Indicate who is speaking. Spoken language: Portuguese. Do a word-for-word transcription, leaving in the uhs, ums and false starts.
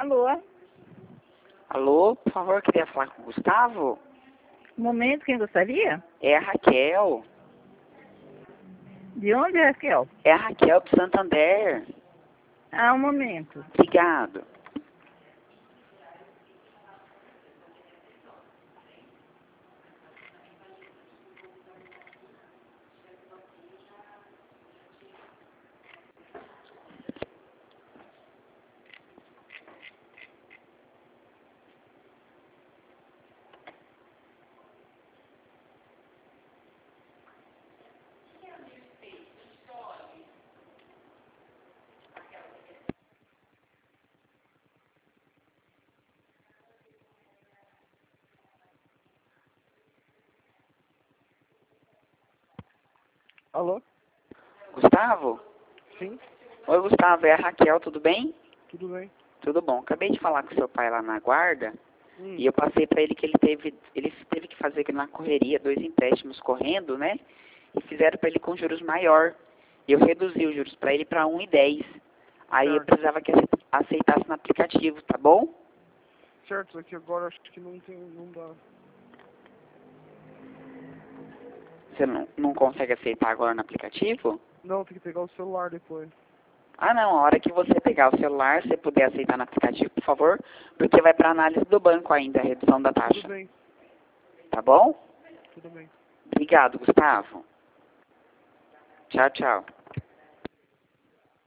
Speaker 1: Alô?
Speaker 2: Alô, por favor, queria falar com o Gustavo?
Speaker 1: Um momento, quem gostaria?
Speaker 2: É a Raquel.
Speaker 1: De onde, Raquel?
Speaker 2: É a Raquel do Santander.
Speaker 1: Ah, um momento.
Speaker 2: Obrigado.
Speaker 3: Alô?
Speaker 2: Gustavo?
Speaker 3: Sim,
Speaker 2: Oi, Gustavo, é a Raquel, tudo bem?
Speaker 3: tudo bem.
Speaker 2: Tudo bom. Acabei de falar com seu pai lá na guarda
Speaker 3: Hum,
Speaker 2: e eu passei para ele que ele teve, ele teve que fazer aqui na correria dois empréstimos correndo, né? E fizeram para ele com juros maior. Eu reduzi os juros para ele para um e dez. Aí eu
Speaker 3: Certo.
Speaker 2: precisava que ace- aceitasse no aplicativo, tá bom?
Speaker 3: certo, aqui agora acho que não tem, não dá.
Speaker 2: Você não, não consegue aceitar agora no aplicativo?
Speaker 3: Não, tem que pegar o celular depois.
Speaker 2: Ah, não. A hora que você pegar o celular, se você puder aceitar no aplicativo, por favor, porque vai para análise do banco ainda, a redução da taxa.
Speaker 3: Tudo bem,
Speaker 2: Tá bom?
Speaker 3: tudo bem.
Speaker 2: Obrigado, Gustavo. Tchau, tchau.